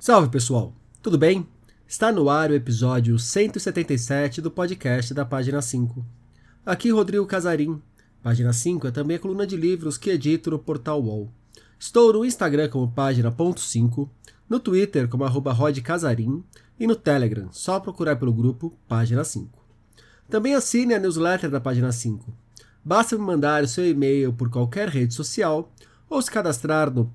Salve pessoal, tudo bem? Está no ar o episódio 177 do podcast da Página 5. Aqui Rodrigo Casarim. Página 5 é também a coluna de livros que edito no portal UOL. Estou no Instagram como página.5, no Twitter como @rodcasarim e no Telegram, só procurar pelo grupo Página 5. Também assine a newsletter da Página 5. Basta me mandar o seu e-mail por qualquer rede social ou se cadastrar no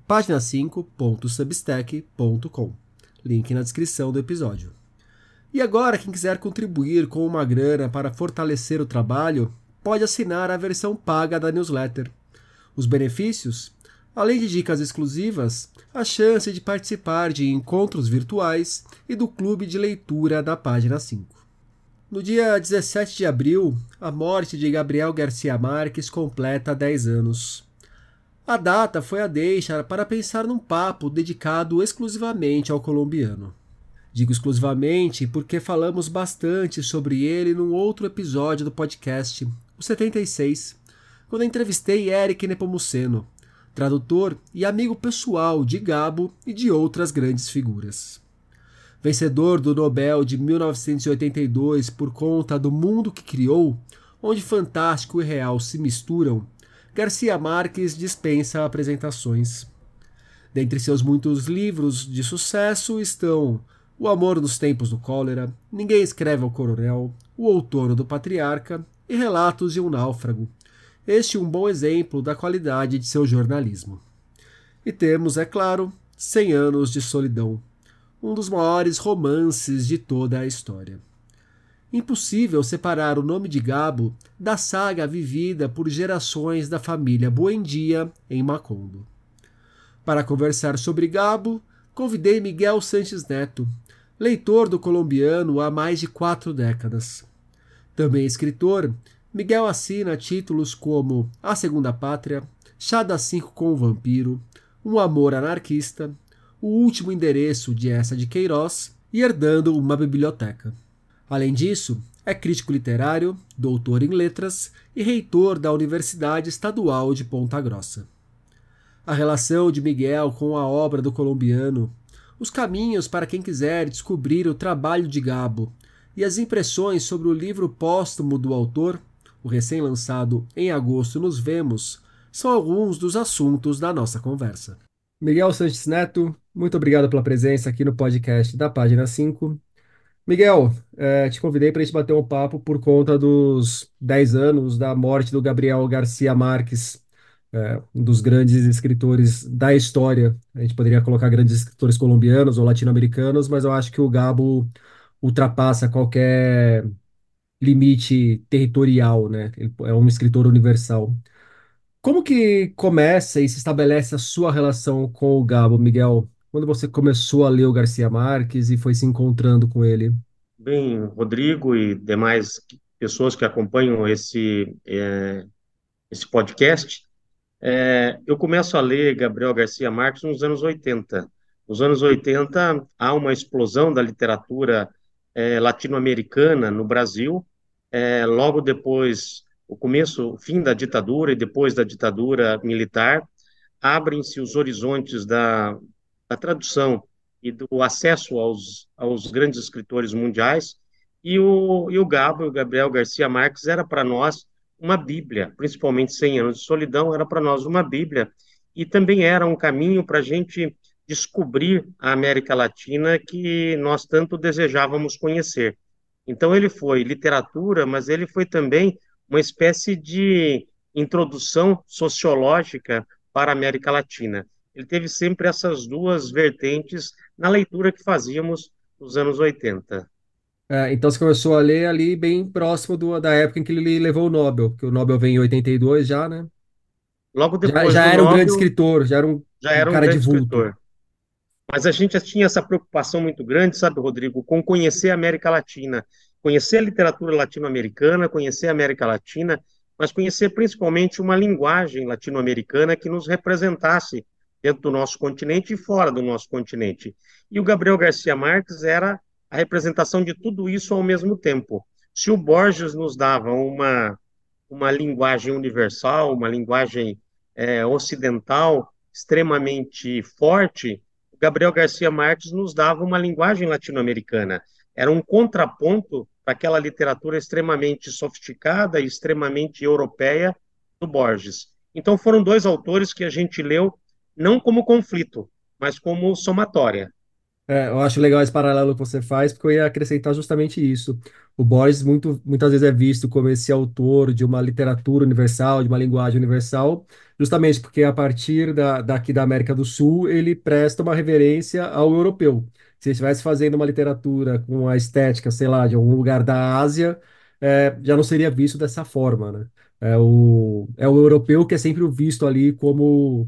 pagina5.substack.com. Link na descrição do episódio. E agora, quem quiser contribuir com uma grana para fortalecer o trabalho, pode assinar a versão paga da newsletter. Os benefícios? Além de dicas exclusivas, a chance de participar de encontros virtuais e do clube de leitura da Página 5. No dia 17 de abril, a morte de Gabriel Garcia Marques completa 10 anos. A data foi a deixa para pensar num papo dedicado exclusivamente ao colombiano. Digo exclusivamente porque falamos bastante sobre ele num outro episódio do podcast, o 76, quando entrevistei Eric Nepomuceno, tradutor e amigo pessoal de Gabo e de outras grandes figuras. Vencedor do Nobel de 1982 por conta do Mundo que Criou, onde fantástico e real se misturam, Garcia Marques dispensa apresentações. Dentre seus muitos livros de sucesso estão O Amor nos Tempos do Cólera, Ninguém Escreve ao Coronel, O Outono do Patriarca e Relatos de um Náufrago. Este um bom exemplo da qualidade de seu jornalismo. E temos, é claro, 100 Anos de Solidão, um dos maiores romances de toda a história. Impossível separar o nome de Gabo da saga vivida por gerações da família Buendia em Macondo. Para conversar sobre Gabo, convidei Miguel Sanches Neto, leitor do colombiano há mais de 4 décadas. Também escritor, Miguel assina títulos como A Segunda Pátria, Chá das 5 com o Vampiro, Um Amor Anarquista, O Último Endereço de Essa de Queiroz e Herdando uma Biblioteca. Além disso, é crítico literário, doutor em letras e reitor da Universidade Estadual de Ponta Grossa. A relação de Miguel com a obra do colombiano, os caminhos para quem quiser descobrir o trabalho de Gabo e as impressões sobre o livro póstumo do autor, o recém-lançado Em Agosto Nos Vemos, são alguns dos assuntos da nossa conversa. Miguel Sanches Neto, muito obrigado pela presença aqui no podcast da Página 5. Miguel, te convidei para a gente bater um papo por conta dos 10 anos da morte do Gabriel Garcia Marques, um dos grandes escritores da história. A gente poderia colocar grandes escritores colombianos ou latino-americanos, mas eu acho que o Gabo ultrapassa qualquer limite territorial, né? Ele é um escritor universal. Como que começa e se estabelece a sua relação com o Gabo, Miguel? Quando você começou a ler o Garcia Marques e foi se encontrando com ele? Bem, Rodrigo e demais pessoas que acompanham esse podcast, eu começo a ler Gabriel Garcia Marques nos anos 80. Nos anos 80, há uma explosão da literatura latino-americana no Brasil. Logo depois, o fim da ditadura e depois da ditadura militar, abrem-se os horizontes da tradução e do acesso aos grandes escritores mundiais, e o Gabo, o Gabriel Garcia Marques, era para nós uma Bíblia, principalmente 100 Anos de Solidão, era para nós uma Bíblia, e também era um caminho para a gente descobrir a América Latina que nós tanto desejávamos conhecer. Então, ele foi literatura, mas ele foi também uma espécie de introdução sociológica para a América Latina. Ele teve sempre essas duas vertentes na leitura que fazíamos nos anos 80. Então você começou a ler ali bem próximo da época em que ele levou o Nobel, porque o Nobel vem em 82 já, né? Logo Já, depois já do era um grande Nobel, escritor, já era já um era um cara de grande vulto. escritor. Mas a gente já tinha essa preocupação muito grande, sabe, Rodrigo, com conhecer a América Latina, conhecer a literatura latino-americana, conhecer a América Latina, mas conhecer principalmente uma linguagem latino-americana que nos representasse dentro do nosso continente e fora do nosso continente. E o Gabriel Garcia Marques era a representação de tudo isso ao mesmo tempo. Se o Borges nos dava uma linguagem universal, uma linguagem ocidental extremamente forte, Gabriel Garcia Marques nos dava uma linguagem latino-americana. Era um contraponto para aquela literatura extremamente sofisticada e extremamente europeia do Borges. Então foram dois autores que a gente leu não como conflito, mas como somatória. Eu acho legal esse paralelo que você faz, porque eu ia acrescentar justamente isso. O Borges muitas vezes é visto como esse autor de uma literatura universal, de uma linguagem universal, justamente porque a partir daqui da América do Sul ele presta uma reverência ao europeu. Se ele estivesse fazendo uma literatura com a estética, sei lá, de algum lugar da Ásia, já não seria visto dessa forma, né? É o europeu que é sempre visto ali como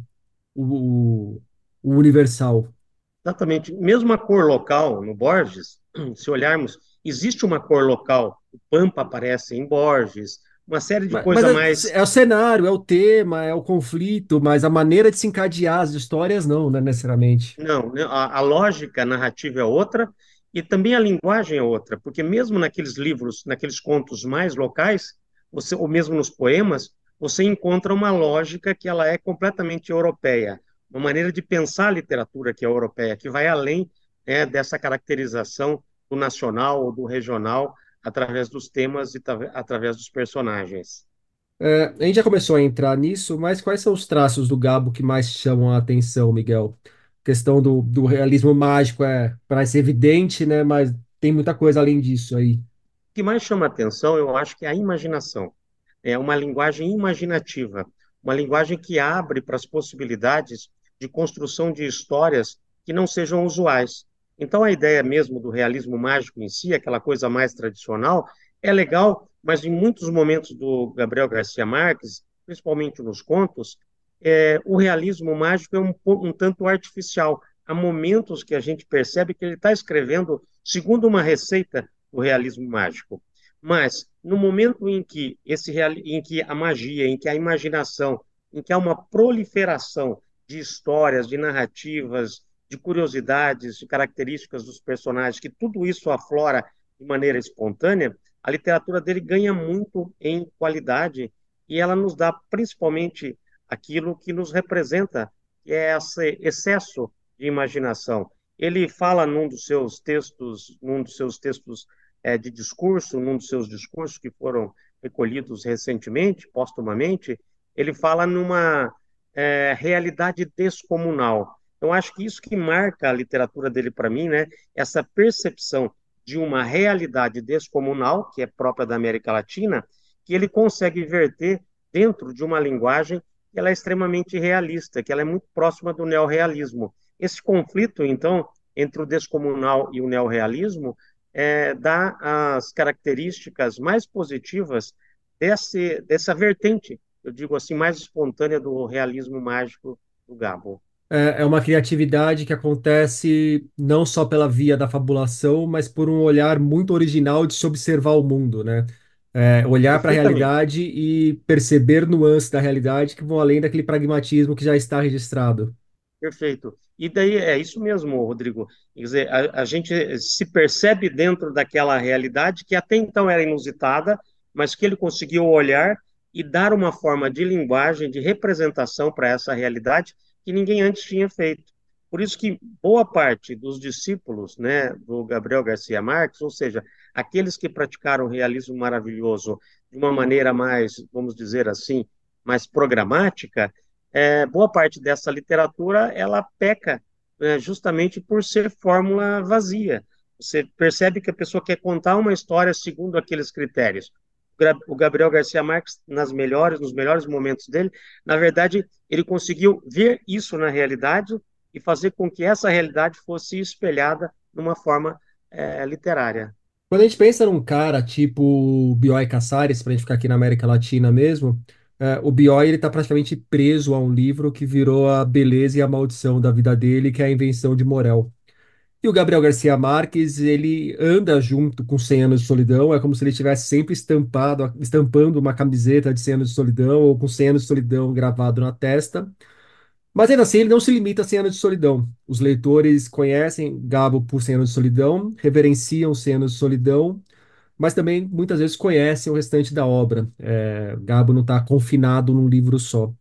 o, o universal. Exatamente. Mesmo a cor local no Borges, se olharmos, existe uma cor local. O Pampa aparece em Borges, uma série de Mas coisas mais. é o cenário, é o tema, é o conflito, mas a maneira de se encadear as histórias não, né, necessariamente. Não, né, a lógica narrativa é outra e também a linguagem é outra, porque mesmo naqueles livros, naqueles contos mais locais, você, ou mesmo nos poemas, você encontra uma lógica que ela é completamente europeia, uma maneira de pensar a literatura que é europeia, que vai além, né, dessa caracterização do nacional ou do regional através dos temas e através dos personagens. A gente já começou a entrar nisso, mas quais são os traços do Gabo que mais chamam a atenção, Miguel? A questão do realismo mágico parece evidente, né? Mas tem muita coisa além disso aí. O que mais chama atenção, eu acho que é a imaginação. É uma linguagem imaginativa, uma linguagem que abre para as possibilidades de construção de histórias que não sejam usuais. Então, a ideia mesmo do realismo mágico em si, aquela coisa mais tradicional, é legal, mas em muitos momentos do Gabriel Garcia Marques, principalmente nos contos, o realismo mágico é um tanto artificial. Há momentos que a gente percebe que ele está escrevendo segundo uma receita do realismo mágico. Mas no momento em que a magia, em que a imaginação, em que há uma proliferação de histórias, de narrativas, de curiosidades, de características dos personagens, que tudo isso aflora de maneira espontânea, a literatura dele ganha muito em qualidade e ela nos dá principalmente aquilo que nos representa, que é esse excesso de imaginação. Ele fala num dos seus textos de discurso, num dos seus discursos que foram recolhidos recentemente, postumamente, ele fala numa realidade descomunal. Eu acho que isso que marca a literatura dele para mim, né? Essa percepção de uma realidade descomunal, que é própria da América Latina, que ele consegue verter dentro de uma linguagem que ela é extremamente realista, que ela é muito próxima do neorrealismo. Esse conflito, então, entre o descomunal e o neorrealismo, dá as características mais positivas dessa vertente, eu digo assim, mais espontânea do realismo mágico do Gabo. É uma criatividade que acontece não só pela via da fabulação, mas por um olhar muito original de se observar o mundo, né? Olhar para a Perfeitamente. realidade e perceber nuances da realidade que vão além daquele pragmatismo que já está registrado. Perfeito. E daí é isso mesmo, Rodrigo. Quer dizer, a gente se percebe dentro daquela realidade que até então era inusitada, mas que ele conseguiu olhar e dar uma forma de linguagem, de representação para essa realidade que ninguém antes tinha feito. Por isso que boa parte dos discípulos, né, do Gabriel Garcia Marques, ou seja, aqueles que praticaram o realismo maravilhoso de uma maneira mais, vamos dizer assim, mais programática, boa parte dessa literatura ela peca, justamente por ser fórmula vazia. Você percebe que a pessoa quer contar uma história segundo aqueles critérios. O Gabriel Garcia Marques, nos melhores momentos dele, na verdade, ele conseguiu ver isso na realidade e fazer com que essa realidade fosse espelhada numa forma literária. Quando a gente pensa num cara tipo Bioy Casares, para a gente ficar aqui na América Latina mesmo, o Bioy ele está praticamente preso a um livro que virou a beleza e a maldição da vida dele, que é a Invenção de Morel. E o Gabriel Garcia Marques, ele anda junto com 100 anos de solidão, é como se ele estivesse sempre estampando uma camiseta de 100 anos de solidão ou com 100 anos de solidão gravado na testa. Mas ainda assim, ele não se limita a 100 anos de solidão. Os leitores conhecem Gabo por 100 anos de solidão, reverenciam 100 anos de solidão, mas também muitas vezes conhecem o restante da obra. Gabo não está confinado num livro só.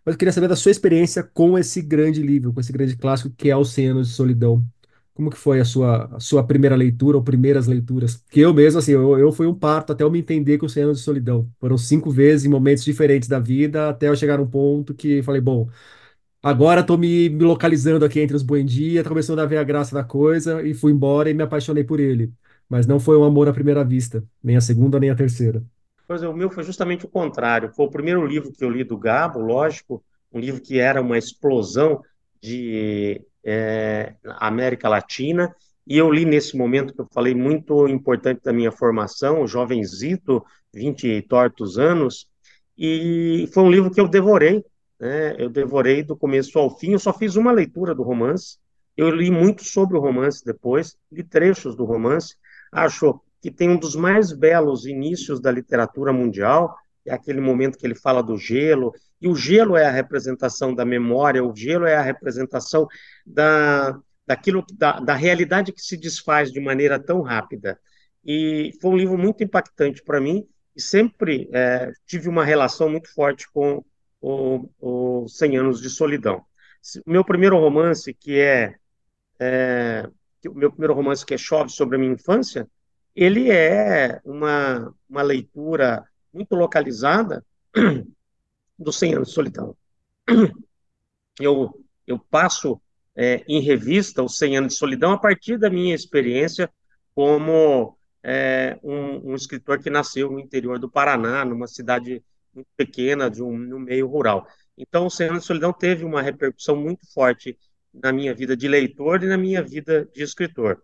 Mas eu queria saber da sua experiência com esse grande livro, com esse grande clássico que é Os 100 Anos de Solidão. Como que foi a sua primeira leitura ou primeiras leituras? Que eu mesmo, assim, eu fui um parto até eu me entender com Os 100 Anos de Solidão. Foram 5 vezes em momentos diferentes da vida, até eu chegar num ponto que falei, bom, agora estou me localizando aqui entre os Buendia, tô começando a ver a graça da coisa e fui embora e me apaixonei por ele. Mas não foi um amor à primeira vista, nem a segunda, nem a terceira. Pois é, o meu foi justamente o contrário. Foi o primeiro livro que eu li do Gabo, lógico, um livro que era uma explosão de América Latina, e eu li nesse momento que eu falei muito importante da minha formação, o jovenzito, 20 e tortos anos, e foi um livro que eu devorei, né? Eu devorei do começo ao fim. Eu só fiz uma leitura do romance, eu li muito sobre o romance depois, li trechos do romance, acho que tem um dos mais belos inícios da literatura mundial, é aquele momento que ele fala do gelo, e o gelo é a representação da memória, o gelo é a representação da realidade que se desfaz de maneira tão rápida. E foi um livro muito impactante para mim, e sempre tive uma relação muito forte com o 100 Anos de Solidão. O meu primeiro romance, o meu primeiro romance, que é Chove sobre a Minha Infância, ele é uma leitura muito localizada dos 100 Anos de Solidão. Eu passo em revista os 100 Anos de Solidão a partir da minha experiência como um escritor que nasceu no interior do Paraná, numa cidade muito pequena, no meio rural. Então, os 100 Anos de Solidão teve uma repercussão muito forte na minha vida de leitor e na minha vida de escritor.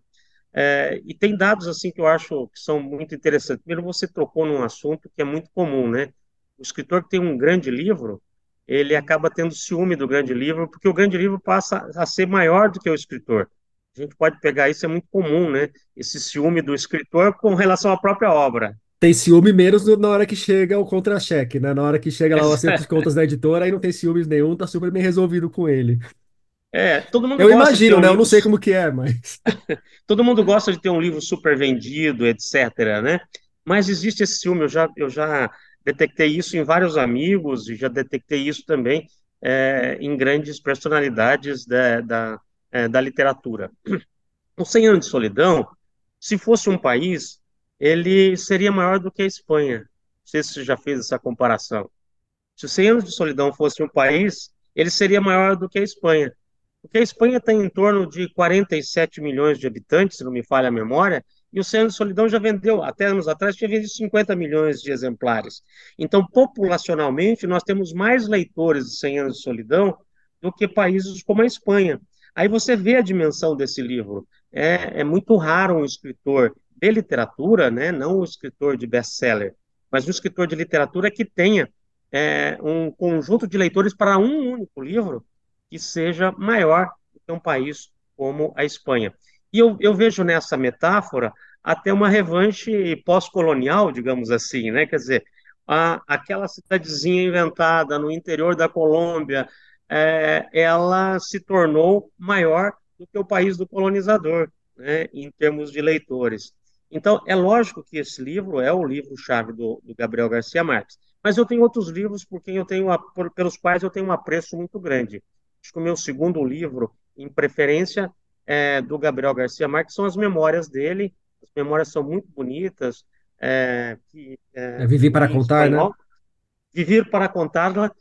E tem dados assim que eu acho que são muito interessantes. Primeiro, você tocou num assunto que é muito comum, né? O escritor que tem um grande livro, ele acaba tendo ciúme do grande livro, porque o grande livro passa a ser maior do que o escritor. A gente pode pegar isso, é muito comum, né? Esse ciúme do escritor com relação à própria obra. Tem ciúme menos na hora que chega o contra-cheque, né? Na hora que chega lá o acerto de contas da editora, aí não tem ciúmes nenhum, tá super bem resolvido com ele. Todo mundo Eu gosta de ter imagino, um né? Eu não livro, sei como que é, mas todo mundo gosta de ter um livro super vendido, etc., né? Mas existe esse ciúme, eu já detectei isso em vários amigos e já detectei isso também em grandes personalidades da literatura. O 100 Anos de Solidão, se fosse um país, ele seria maior do que a Espanha. Não sei se você já fez essa comparação. Se os 100 Anos de Solidão fosse um país, ele seria maior do que a Espanha. Porque a Espanha tem em torno de 47 milhões de habitantes, se não me falha a memória, e o 100 Anos de Solidão já vendeu, até anos atrás, tinha vendido 50 milhões de exemplares. Então, populacionalmente, nós temos mais leitores de 100 Anos de Solidão do que países como a Espanha. Aí você vê a dimensão desse livro. É muito raro um escritor de literatura, né, não um escritor de best-seller, mas um escritor de literatura que tenha um conjunto de leitores para um único livro que seja maior do que um país como a Espanha. E eu vejo nessa metáfora até uma revanche pós-colonial, digamos assim, né? Quer dizer, aquela cidadezinha inventada no interior da Colômbia, ela se tornou maior do que o país do colonizador, né? Em termos de leitores. Então, é lógico que esse livro é o livro-chave do Gabriel Garcia Marques. Mas eu tenho outros livros pelos quais eu tenho um apreço muito grande. Acho que o meu segundo livro, em preferência, do Gabriel Garcia Marques, são as memórias dele. As memórias são muito bonitas, vivi para em contar, né? espanhol. Viver para Contá-la.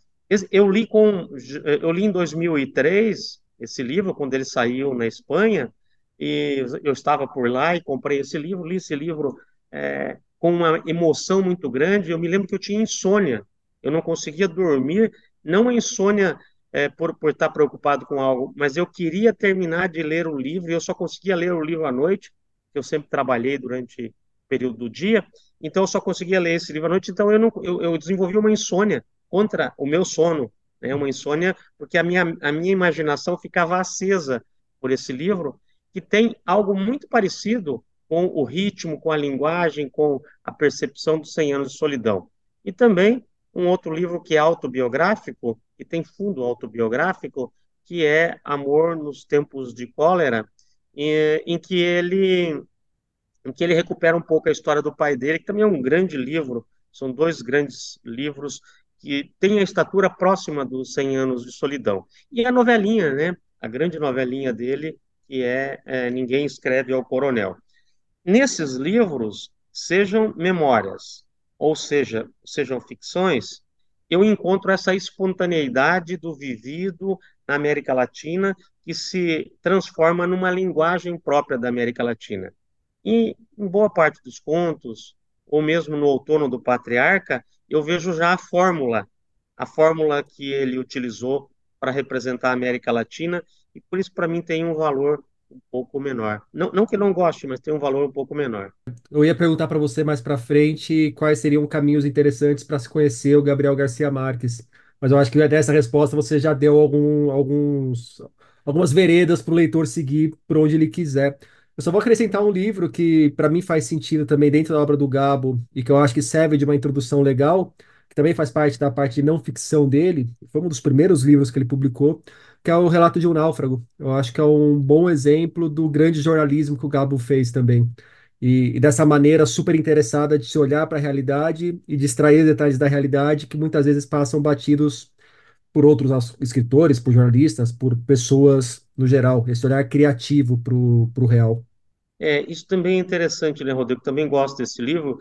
Eu li em 2003 esse livro, quando ele saiu na Espanha, e eu estava por lá e comprei esse livro, li esse livro com uma emoção muito grande. Eu me lembro que eu tinha insônia, eu não conseguia dormir, não a insônia por estar preocupado com algo, mas eu queria terminar de ler o livro e eu só conseguia ler o livro à noite, eu sempre trabalhei durante o período do dia, então eu só conseguia ler esse livro à noite, então eu desenvolvi uma insônia contra o meu sono, né? Uma insônia porque a minha imaginação ficava acesa por esse livro, que tem algo muito parecido com o ritmo, com a linguagem, com a percepção dos 100 Anos de Solidão. E também um outro livro que é autobiográfico, que tem fundo autobiográfico, que é Amor nos Tempos de Cólera, em que ele recupera um pouco a história do pai dele, que também é um grande livro, são dois grandes livros que tem a estatura próxima dos 100 anos de solidão. E a novelinha, né? A grande novelinha dele, que Ninguém Escreve ao Coronel. Nesses livros, sejam memórias, ou seja, sejam ficções, eu encontro essa espontaneidade do vivido na América Latina que se transforma numa linguagem própria da América Latina. E em boa parte dos contos, ou mesmo no Outono do Patriarca, eu vejo já a fórmula que ele utilizou para representar a América Latina, e por isso, para mim, tem um valor um pouco menor. Não, não que eu não goste, mas tem um valor um pouco menor. Eu ia perguntar para você mais para frente quais seriam caminhos interessantes para se conhecer o Gabriel Garcia Marques, mas eu acho que dessa resposta você já deu algumas veredas para o leitor seguir por onde ele quiser. Eu só vou acrescentar um livro que para mim faz sentido também dentro da obra do Gabo e que eu acho que serve de uma introdução legal, que também faz parte da parte de não ficção dele. Foi um dos primeiros livros que ele publicou, que é o Relato de um Náufrago. Eu acho que é um bom exemplo do grande jornalismo que o Gabo fez também. E dessa maneira super interessada de se olhar para a realidade e de extrair detalhes da realidade que muitas vezes passam batidos por outros escritores, por jornalistas, por pessoas no geral. Esse olhar criativo para o real. Isso também é interessante, né, Rodrigo? Também gosto desse livro.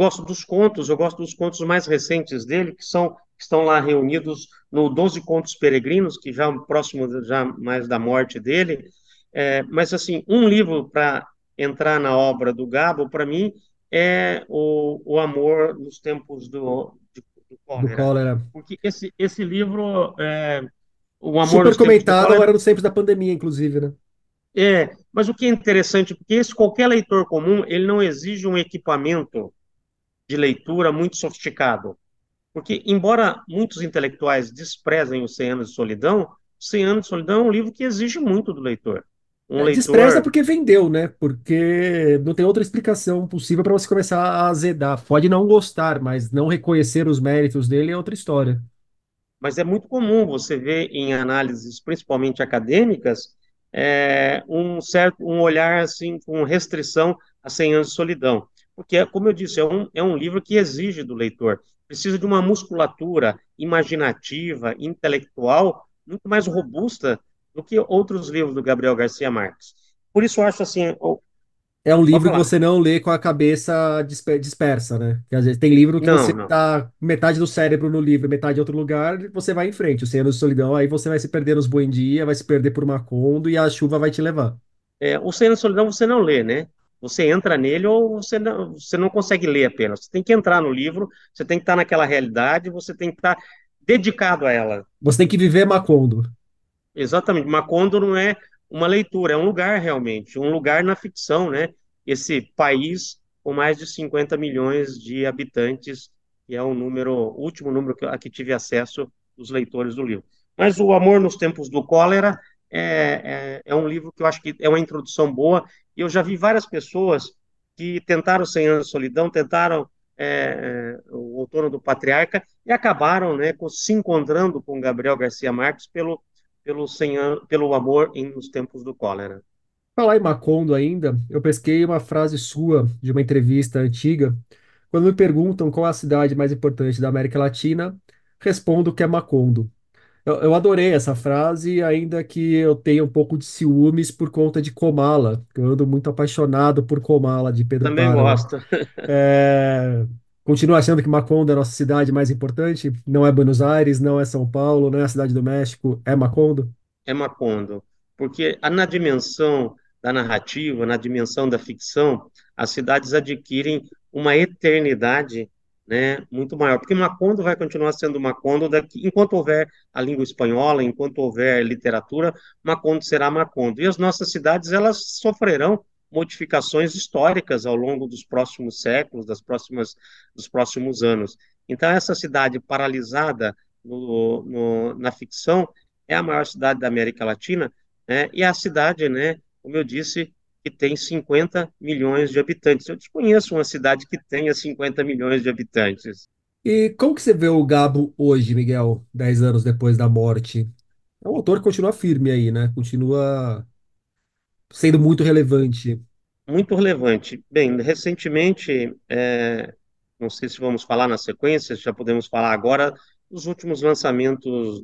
Eu gosto dos contos mais recentes dele, que estão lá reunidos no Doze Contos Peregrinos, que já próximo já mais da morte dele. Mas, assim, um livro para entrar na obra do Gabo, para mim, é o Amor nos Tempos do Do Cólera. cólera. Porque esse livro, O Amor Super nos Tempos do comentado Cólera, agora nos tempos da pandemia, inclusive, né? mas o que é interessante, porque qualquer leitor comum, ele não exige um equipamento de leitura muito sofisticado. Porque, embora muitos intelectuais desprezem os 100 anos de solidão, 100 anos de solidão é um livro que exige muito do leitor. Um Despreza leitor, porque vendeu, né? Porque não tem outra explicação possível para você começar a azedar. Pode não gostar, mas não reconhecer os méritos dele é outra história. mas é muito comum você ver em análises, principalmente acadêmicas, um olhar assim com restrição a 100 anos de solidão. Porque, como eu disse, é um livro que exige do leitor, precisa de uma musculatura imaginativa, intelectual, muito mais robusta do que outros livros do Gabriel Garcia Marques. Por isso eu acho assim, É um pode livro que falar. você não lê com a cabeça dispersa, né? Porque às vezes tem livro que Não, você não. tá metade do cérebro no livro, metade em outro lugar, e você vai em frente. O Cem Anos de Solidão, aí você vai se perder nos Buendia, vai se perder por Macondo e a chuva vai te levar. O Cem Anos de Solidão você não lê, né? Você entra nele ou você não consegue ler apenas. Você tem que entrar no livro, você tem que estar naquela realidade, você tem que estar dedicado a ela. Você tem que viver Macondo. Exatamente. Macondo não é uma leitura, é um lugar realmente, um lugar na ficção, né? Esse país com mais de 50 milhões de habitantes, que é o último número a que tive acesso dos leitores do livro. Mas O Amor nos Tempos do Cólera é um livro que eu acho que é uma introdução boa, e eu já vi várias pessoas que tentaram 100 anos de solidão, tentaram o Outono do Patriarca, e acabaram, né, se encontrando com Gabriel Garcia Marques pelo amor nos tempos do cólera. Falar em Macondo ainda, eu pesquei uma frase sua de uma entrevista antiga. Quando me perguntam qual é a cidade mais importante da América Latina, respondo que é Macondo. Eu adorei essa frase, ainda que eu tenha um pouco de ciúmes por conta de Comala, que eu ando muito apaixonado por Comala, de Pedro Também Páramo. gosto. É... Continuo achando que Macondo é a nossa cidade mais importante. Não é Buenos Aires, não é São Paulo, não é a cidade do México, é Macondo. É Macondo, porque na dimensão da narrativa, na dimensão da ficção, as cidades adquirem uma eternidade, né, muito maior, porque Macondo vai continuar sendo Macondo enquanto houver a língua espanhola, enquanto houver literatura, Macondo será Macondo. E as nossas cidades, elas sofrerão modificações históricas ao longo dos próximos séculos, dos próximos anos. Então, essa cidade paralisada na ficção é a maior cidade da América Latina, né? E é a cidade, né, como eu disse, que tem 50 milhões de habitantes. Eu desconheço uma cidade que tenha 50 milhões de habitantes. E como que você vê o Gabo hoje, Miguel, 10 anos depois da morte? É um autor que continua firme aí, né? Continua sendo muito relevante. Muito relevante. Bem, recentemente, não sei se vamos falar na sequência, já podemos falar agora, os últimos lançamentos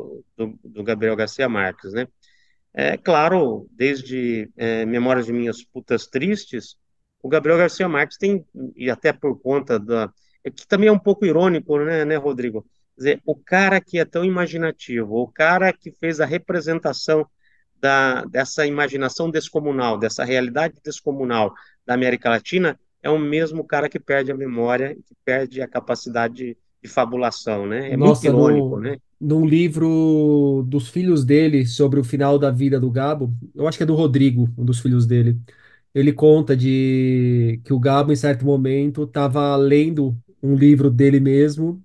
do Gabriel Garcia Marques, né? É claro, desde Memórias de Minhas Putas Tristes, o Gabriel Garcia Marques tem, e até por conta da. É que também é um pouco irônico, né, Rodrigo? Quer dizer, o cara que é tão imaginativo, o cara que fez a representação dessa imaginação descomunal, dessa realidade descomunal da América Latina, é o mesmo cara que perde a memória, que perde a capacidade de fabulação, né? É muito Nossa, irônico, no, né? num livro dos filhos dele sobre o final da vida do Gabo, eu acho que é do Rodrigo, um dos filhos dele. Ele conta de que o Gabo, em certo momento, estava lendo um livro dele mesmo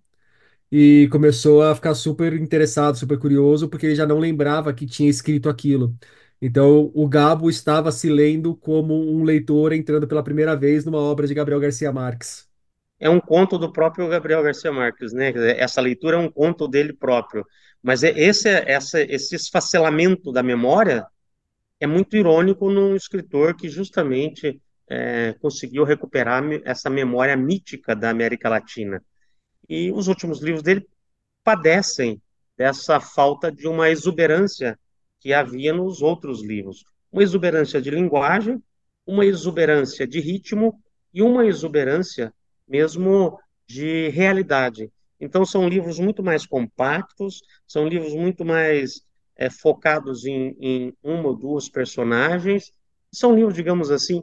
e começou a ficar super interessado, super curioso, porque ele já não lembrava que tinha escrito aquilo. Então, o Gabo estava se lendo como um leitor entrando pela primeira vez numa obra de Gabriel Garcia Marques. É um conto do próprio Gabriel Garcia Marques, né? Quer dizer, essa leitura é um conto dele próprio. Mas esse esfacelamento da memória é muito irônico num escritor que justamente conseguiu recuperar essa memória mítica da América Latina. E os últimos livros dele padecem dessa falta de uma exuberância que havia nos outros livros. Uma exuberância de linguagem, uma exuberância de ritmo e uma exuberância mesmo de realidade. Então, são livros muito mais compactos, são livros muito mais focados em uma ou duas personagens, são livros, digamos assim,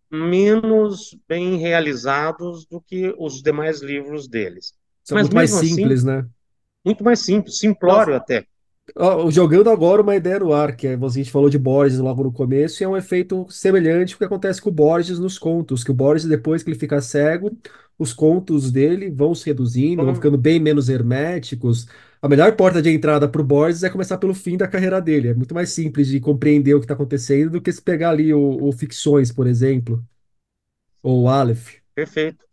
menos bem realizados do que os demais livros deles. São Mas muito mais mesmo assim, simples, né? muito mais simples, Nossa, simplório até. ó, jogando agora uma ideia no ar, que é, a gente falou de Borges logo no começo, e é um efeito semelhante ao que acontece com o Borges nos contos, que o Borges, depois que ele fica cego, os contos dele vão se reduzindo, vão Então, ficando bem menos herméticos. A melhor porta de entrada para o Borges é começar pelo fim da carreira dele. É muito mais simples de compreender o que está acontecendo do que se pegar ali o Ficções, por exemplo, ou o Aleph. perfeito.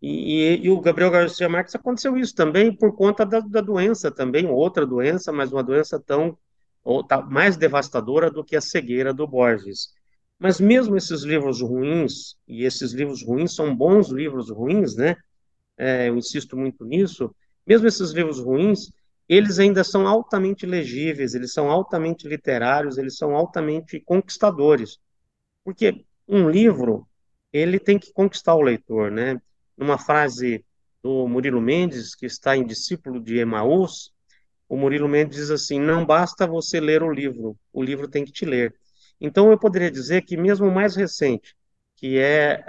E o Gabriel Garcia Marques aconteceu isso também por conta da doença também, outra doença, mas uma doença tão ou mais devastadora do que a cegueira do Borges. Mas mesmo esses livros ruins, e esses livros ruins são bons livros ruins, né? Eu insisto muito nisso, mesmo esses livros ruins, eles ainda são altamente legíveis, eles são altamente literários, eles são altamente conquistadores. Porque um livro, ele tem que conquistar o leitor, né? Numa frase do Murilo Mendes, que está em Discípulo de Emaús, o Murilo Mendes diz assim: não basta você ler o livro tem que te ler. Então, eu poderia dizer que, mesmo o mais recente, que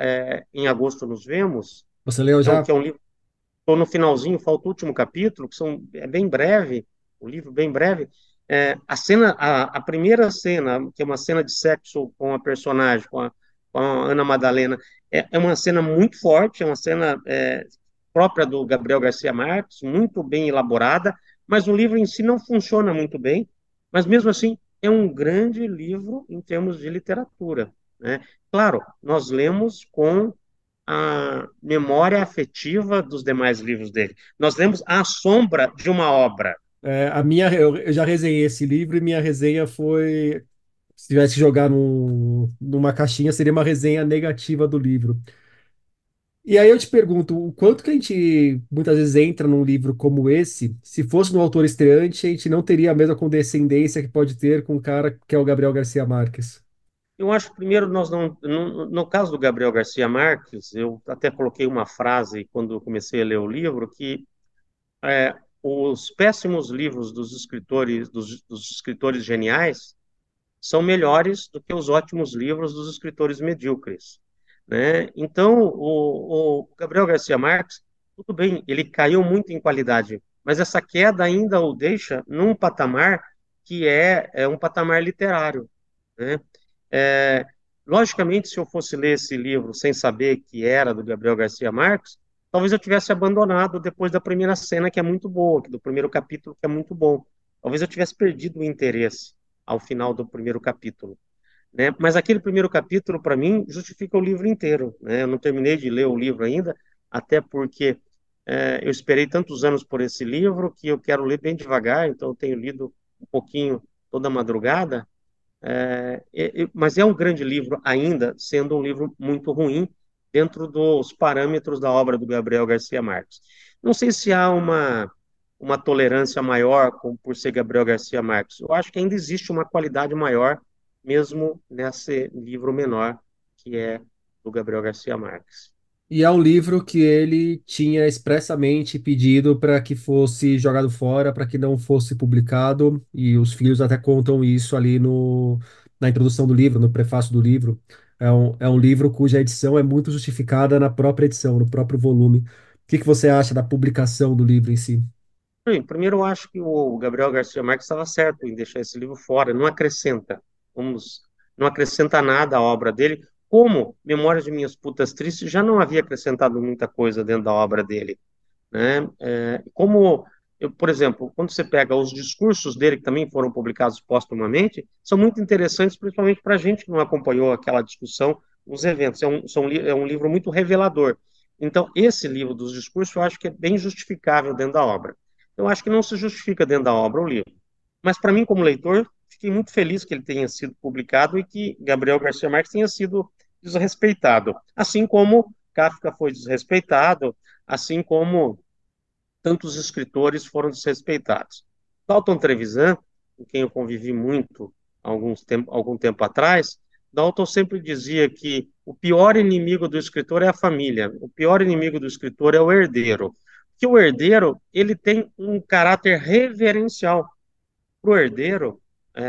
Em Agosto Nos Vemos, Você leu já? que é um livro. Estou no finalzinho, falta o último capítulo, é bem breve, o livro bem breve. A primeira cena, que é uma cena de sexo com a personagem, com a Ana Madalena, é uma cena muito forte, é uma cena própria do Gabriel Garcia Marques, muito bem elaborada, mas o livro em si não funciona muito bem, mas mesmo assim é um grande livro em termos de literatura, né? Claro, nós lemos com a memória afetiva dos demais livros dele. Nós lemos A Sombra de uma Obra. É, eu já resenhei esse livro e minha resenha foi. Se tivesse que jogar numa caixinha, seria uma resenha negativa do livro. E aí eu te pergunto, o quanto que a gente muitas vezes entra num livro como esse, se fosse um autor estreante, a gente não teria a mesma condescendência que pode ter com o cara que é o Gabriel Garcia Marques. Eu acho que primeiro nós não, no caso do Gabriel Garcia Marques, eu até coloquei uma frase quando eu comecei a ler o livro que os péssimos livros dos escritores geniais são melhores do que os ótimos livros dos escritores medíocres, né? Então, o Gabriel Garcia Marques, tudo bem, ele caiu muito em qualidade, mas essa queda ainda o deixa num patamar que é um patamar literário, né? É, logicamente, se eu fosse ler esse livro sem saber que era do Gabriel Garcia Marques, talvez eu tivesse abandonado depois da primeira cena, que é muito boa, do primeiro capítulo, que é muito bom. Talvez eu tivesse perdido o interesse ao final do primeiro capítulo, né? Mas aquele primeiro capítulo, para mim, justifica o livro inteiro, né? Eu não terminei de ler o livro ainda, até porque eu esperei tantos anos por esse livro que eu quero ler bem devagar, então eu tenho lido um pouquinho toda madrugada, mas é um grande livro ainda, sendo um livro muito ruim dentro dos parâmetros da obra do Gabriel Garcia Marques. Não sei se há uma tolerância maior por ser Gabriel Garcia Marques. Eu acho que ainda existe uma qualidade maior, mesmo nesse livro menor, que é do Gabriel Garcia Marques. E é um livro que ele tinha expressamente pedido para que fosse jogado fora, para que não fosse publicado, e os filhos até contam isso ali no, na introdução do livro, no prefácio do livro. É um livro cuja edição é muito justificada na própria edição, no próprio volume. O que que você acha da publicação do livro em si? Bem, primeiro, eu acho que o Gabriel Garcia Marques estava certo em deixar esse livro fora, não acrescenta, vamos, não acrescenta nada à obra dele, como Memórias de Minhas Putas Tristes já não havia acrescentado muita coisa dentro da obra dele, né? Como, por exemplo, quando você pega os discursos dele, que também foram publicados póstumamente, são muito interessantes, principalmente para a gente que não acompanhou aquela discussão, os eventos. É um livro muito revelador. Então, esse livro dos discursos, eu acho que é bem justificável dentro da obra. Eu acho que não se justifica dentro da obra o livro. Mas, para mim, como leitor, fiquei muito feliz que ele tenha sido publicado e que Gabriel Garcia Marques tenha sido desrespeitado. Assim como Kafka foi desrespeitado, assim como tantos escritores foram desrespeitados. Dalton Trevisan, com quem eu convivi muito algum tempo atrás, Dalton sempre dizia que o pior inimigo do escritor é a família, o pior inimigo do escritor é o herdeiro. Que o herdeiro ele tem um caráter reverencial. Para o herdeiro,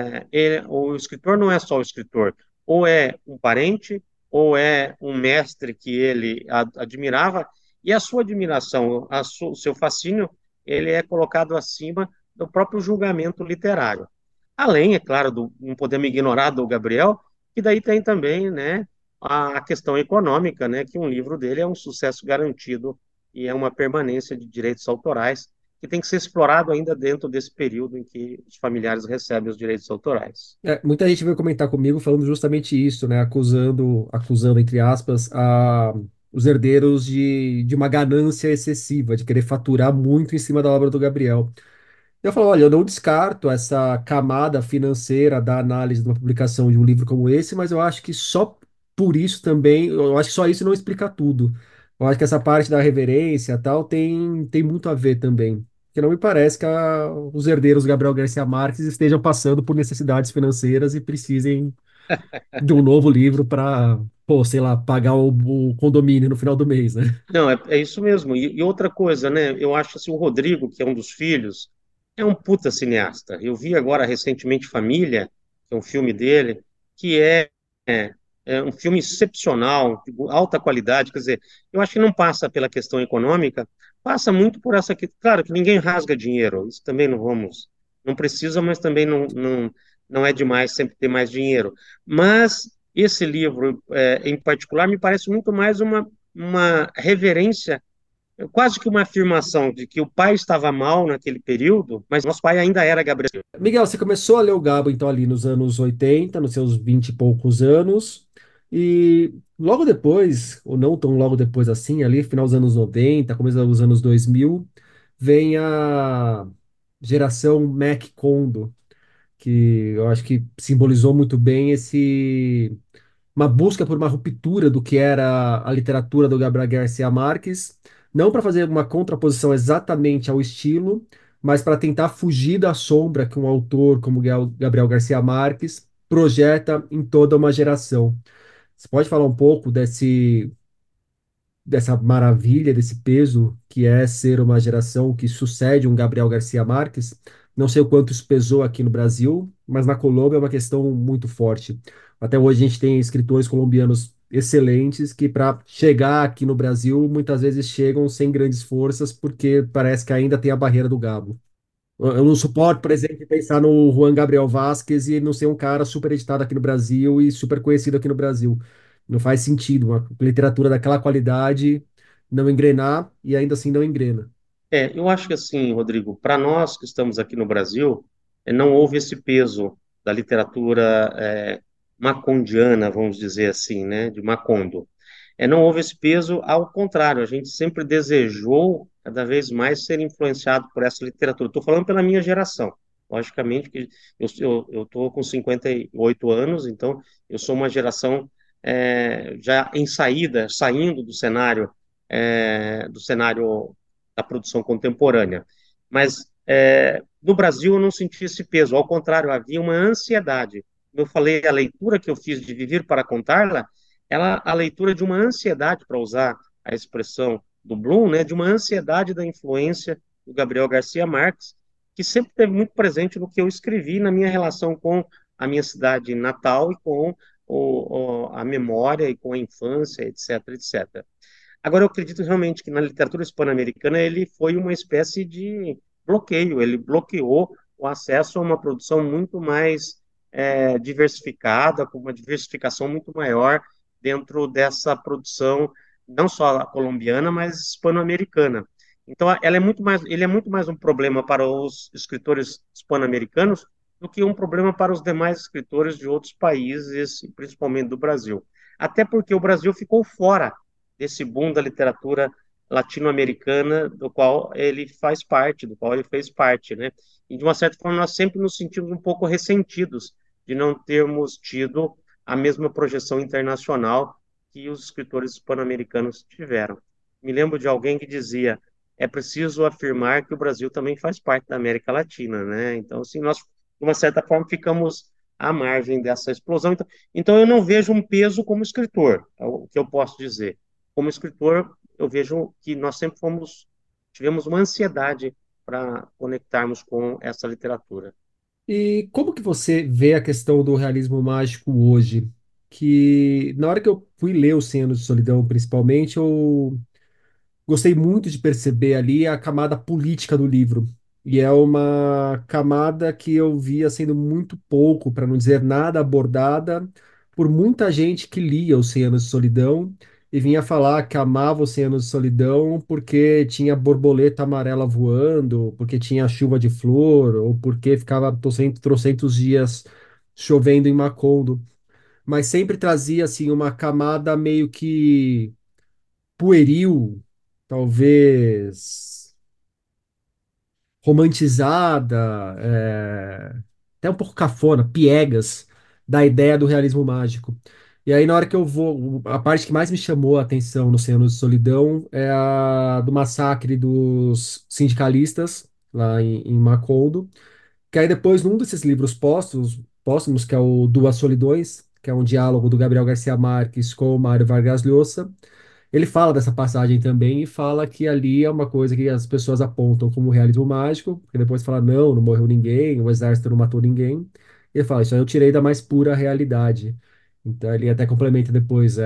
o escritor não é só o escritor, ou é um parente, ou é um mestre que ele admirava, e a sua admiração, o seu fascínio, ele é colocado acima do próprio julgamento literário. Além, é claro, não podemos ignorar do Gabriel, que daí tem também, né, a questão econômica, né, que um livro dele é um sucesso garantido e é uma permanência de direitos autorais que tem que ser explorado ainda dentro desse período em que os familiares recebem os direitos autorais. Muita gente veio comentar comigo falando justamente isso, né? Acusando, entre aspas, os herdeiros de uma ganância excessiva, de querer faturar muito em cima da obra do Gabriel. Eu falo, olha, eu não descarto essa camada financeira da análise de uma publicação de um livro como esse, mas eu acho que só por isso também, eu acho que só isso não explica tudo. Eu acho que essa parte da reverência e tal tem muito a ver também. Porque não me parece que os herdeiros do Gabriel Garcia Marques estejam passando por necessidades financeiras e precisem de um novo livro para, pô, sei lá, pagar o condomínio no final do mês, né? Não, é isso mesmo. E outra coisa, né? Eu acho assim, o Rodrigo, que é um dos filhos, é um puta cineasta. Eu vi agora recentemente Família, que é um filme dele, que é, é um filme excepcional, de alta qualidade. Quer dizer, eu acho que não passa pela questão econômica, passa muito por essa que, claro, que ninguém rasga dinheiro. Isso também não vamos, não precisa, mas também não é demais sempre ter mais dinheiro. Mas esse livro, em particular, me parece muito mais uma reverência, quase que uma afirmação de que o pai estava mal naquele período, mas nosso pai ainda era Gabriel. Miguel, você começou a ler o Gabo, então, ali nos anos 80, nos seus 20 e poucos anos, e logo depois, ou não tão logo depois assim, ali, final dos anos 90, começo dos anos 2000, vem a geração Mac Kondo, que eu acho que simbolizou muito bem uma busca por uma ruptura do que era a literatura do Gabriel Garcia Marques, não para fazer uma contraposição exatamente ao estilo, mas para tentar fugir da sombra que um autor como Gabriel Garcia Marques projeta em toda uma geração. Você pode falar um pouco dessa maravilha, desse peso que é ser uma geração que sucede um Gabriel Garcia Marques? Não sei o quanto isso pesou aqui no Brasil, mas na Colômbia é uma questão muito forte. Até hoje a gente tem escritores colombianos excelentes que, para chegar aqui no Brasil, muitas vezes chegam sem grandes forças, porque parece que ainda tem a barreira do Gabo. Eu não suporto, por exemplo, pensar no Juan Gabriel Vázquez e não ser um cara super editado aqui no Brasil e super conhecido aqui no Brasil. Não faz sentido uma literatura daquela qualidade não engrenar e ainda assim não engrena. Eu acho que assim, Rodrigo, para nós que estamos aqui no Brasil, não houve esse peso da literatura macondiana, vamos dizer assim, né, de Macondo. Não houve esse peso, ao contrário, a gente sempre desejou cada vez mais ser influenciado por essa literatura. Estou falando pela minha geração. Logicamente que eu estou com 58 anos, então eu sou uma geração já em saída, saindo do cenário da produção contemporânea. Mas no Brasil eu não senti esse peso, ao contrário, havia uma ansiedade. Eu falei, a leitura que eu fiz de Viver para Contá-la, ela a leitura de uma ansiedade, para usar a expressão do Bloom, né, de uma ansiedade da influência do Gabriel Garcia Marques, que sempre esteve muito presente no que eu escrevi na minha relação com a minha cidade natal e com a memória e com a infância, etc, etc. Agora, eu acredito realmente que na literatura hispano-americana ele foi uma espécie de bloqueio, ele bloqueou o acesso a uma produção muito mais diversificada, com uma diversificação muito maior dentro dessa produção, não só colombiana, mas hispano-americana. Então, ele é muito mais um problema para os escritores hispano-americanos do que um problema para os demais escritores de outros países, principalmente do Brasil. Até porque o Brasil ficou fora desse boom da literatura latino-americana, do qual ele faz parte, do qual ele fez parte, né? E de uma certa forma nós sempre nos sentimos um pouco ressentidos de não termos tido a mesma projeção internacional que os escritores hispano-americanos tiveram. Me lembro de alguém que dizia: é preciso afirmar que o Brasil também faz parte da América Latina, né? Então, assim, nós de uma certa forma ficamos à margem dessa explosão. Então eu não vejo um peso como escritor, é o que eu posso dizer. Como escritor, eu vejo que nós sempre tivemos uma ansiedade para conectarmos com essa literatura. E como que você vê a questão do realismo mágico hoje? Que na hora que eu fui ler Os 100 Anos de Solidão, principalmente, eu gostei muito de perceber ali a camada política do livro. E é uma camada que eu via sendo muito pouco, para não dizer nada, abordada por muita gente que lia Os 100 Anos de Solidão e vinha falar que amava Os 100 Anos de Solidão porque tinha borboleta amarela voando, porque tinha chuva de flor, ou porque ficava trocentos dias chovendo em Macondo. Mas sempre trazia assim uma camada meio que pueril, talvez romantizada, até um pouco cafona, piegas, da ideia do realismo mágico. E aí, na hora que eu vou, a parte que mais me chamou a atenção no Cem Anos de Solidão é a do massacre dos sindicalistas lá em Macondo, que aí depois, num desses livros póstumos, que é o Duas Solidões, que é um diálogo do Gabriel Garcia Marques com o Mário Vargas Llosa, ele fala dessa passagem também e fala que ali é uma coisa que as pessoas apontam como realismo mágico, porque depois fala, não, não morreu ninguém, o exército não matou ninguém. E ele fala, isso aí eu tirei da mais pura realidade. Então ele até complementa depois,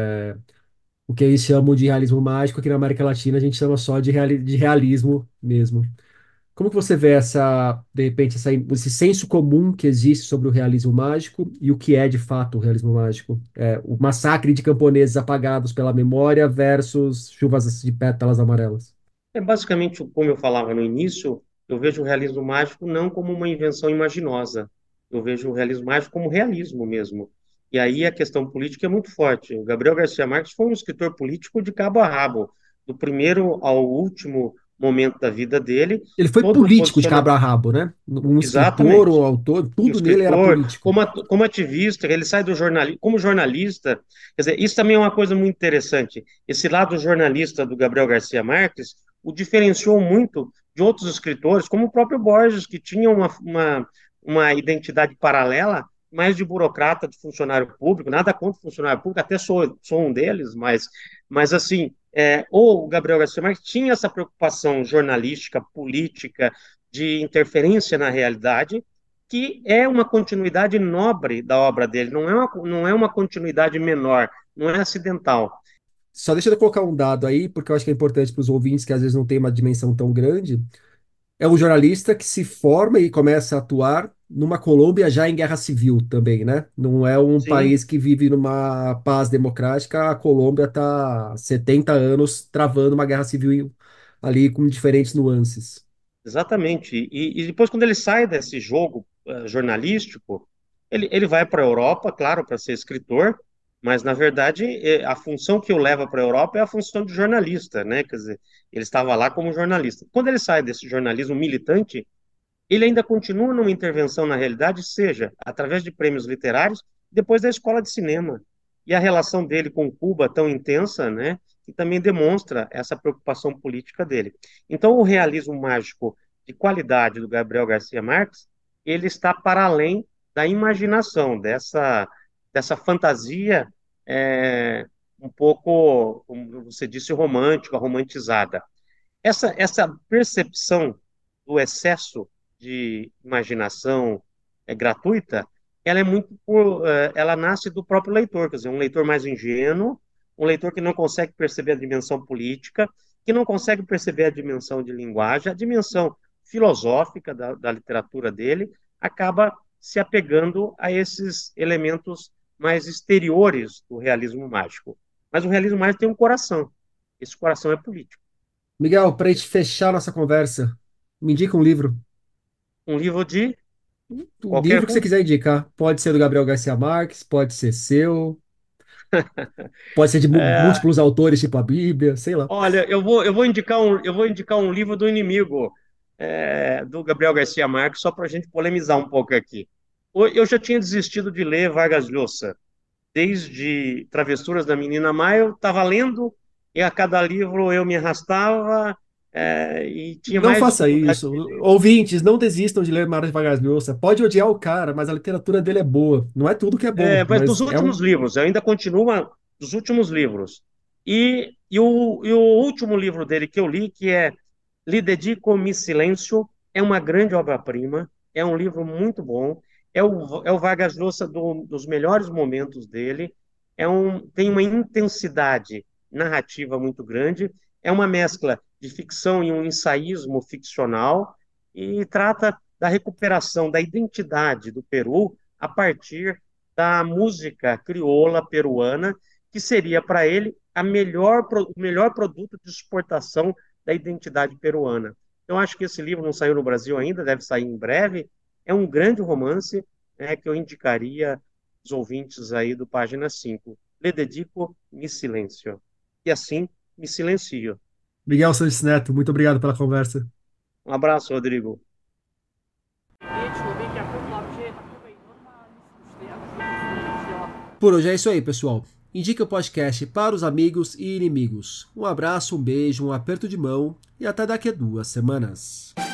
o que eles chamam de realismo mágico, aqui na América Latina a gente chama só de realismo mesmo. Como que você vê de repente, esse senso comum que existe sobre o realismo mágico e o que é de fato o realismo mágico? O massacre de camponeses apagados pela memória versus chuvas de pétalas amarelas. É basicamente como eu falava no início, eu vejo o realismo mágico não como uma invenção imaginosa, eu vejo o realismo mágico como realismo mesmo. E aí a questão política é muito forte. O Gabriel Garcia Marques foi um escritor político de cabo a rabo, do primeiro ao último momento da vida dele, Ele foi todo o político de cabo posicionamento. a rabo, né? Um escritor, um Exatamente. autor, Um tudo nele era escritor, político. como ativista, ele sai do jornalismo, como jornalista. Quer dizer, isso também é uma coisa muito interessante. Esse lado jornalista do Gabriel Garcia Marques o diferenciou muito de outros escritores, como o próprio Borges, que tinha uma identidade paralela, mais de burocrata, de funcionário público, nada contra funcionário público, até sou um deles, mas assim, o Gabriel Garcia Marques tinha essa preocupação jornalística, política, de interferência na realidade, que é uma continuidade nobre da obra dele, não é uma continuidade menor, não é acidental. Só deixa eu colocar um dado aí, porque eu acho que é importante para os ouvintes que às vezes não tem uma dimensão tão grande. É um jornalista que se forma e começa a atuar numa Colômbia já em guerra civil também, né? Não é um Sim, país que vive numa paz democrática. A Colômbia está 70 anos travando uma guerra civil ali com diferentes nuances. exatamente. E depois, quando ele sai desse jogo jornalístico, ele vai para a Europa, claro, para ser escritor, mas, na verdade, a função que o leva para a Europa é a função de jornalista, né? Quer dizer, ele estava lá como jornalista. Quando ele sai desse jornalismo militante, ele ainda continua numa intervenção na realidade, seja através de prêmios literários, depois da escola de cinema. E a relação dele com Cuba tão intensa, né, que também demonstra essa preocupação política dele. Então, o realismo mágico de qualidade do Gabriel Garcia Marques, ele está para além da imaginação, dessa fantasia um pouco, como você disse, romântica, romantizada. Essa percepção do excesso de imaginação gratuita, ela é ela nasce do próprio leitor, quer dizer, um leitor mais ingênuo, um leitor que não consegue perceber a dimensão política, que não consegue perceber a dimensão de linguagem, a dimensão filosófica da literatura dele, acaba se apegando a esses elementos mais exteriores do realismo mágico. Mas o realismo mágico tem um coração. Esse coração é político. Miguel, para a gente fechar nossa conversa, me indica um livro. Um livro de O qualquer livro que você um. quiser indicar. Pode ser do Gabriel Garcia Marques, pode ser seu, pode ser de É, múltiplos autores, tipo a Bíblia, sei lá. olha, eu vou indicar um livro do inimigo do Gabriel Garcia Marques, só para a gente polemizar um pouco aqui. Eu já tinha desistido de ler Vargas Llosa, desde Travessuras da Menina Maia, eu estava lendo e a cada livro eu me arrastava e tinha Não mais faça dificuldade isso. de ler. Ouvintes, não desistam de ler Mário de Vargas Llosa. Pode odiar o cara, mas a literatura dele é boa. Não é tudo que é bom, Mas mas dos é últimos um. livros, eu ainda continuo dos últimos livros. E o último livro dele que eu li, que é Lhe Dedico Mi Silêncio, é uma grande obra-prima, é um livro muito bom, é o Vargas Llosa dos melhores momentos dele, tem uma intensidade narrativa muito grande, é uma mescla de ficção e um ensaísmo ficcional, e trata da recuperação da identidade do Peru a partir da música crioula peruana, que seria para ele o melhor produto de exportação da identidade peruana. Então, acho que esse livro não saiu no Brasil ainda, deve sair em breve. É um grande romance que eu indicaria os ouvintes aí do Página 5. Le dedico mi silêncio. E assim, me silencio. Miguel Santos Neto, muito obrigado pela conversa. Um abraço, Rodrigo. Por hoje é isso aí, pessoal. Indique o podcast para os amigos e inimigos. Um abraço, um beijo, um aperto de mão e até daqui a 2 semanas.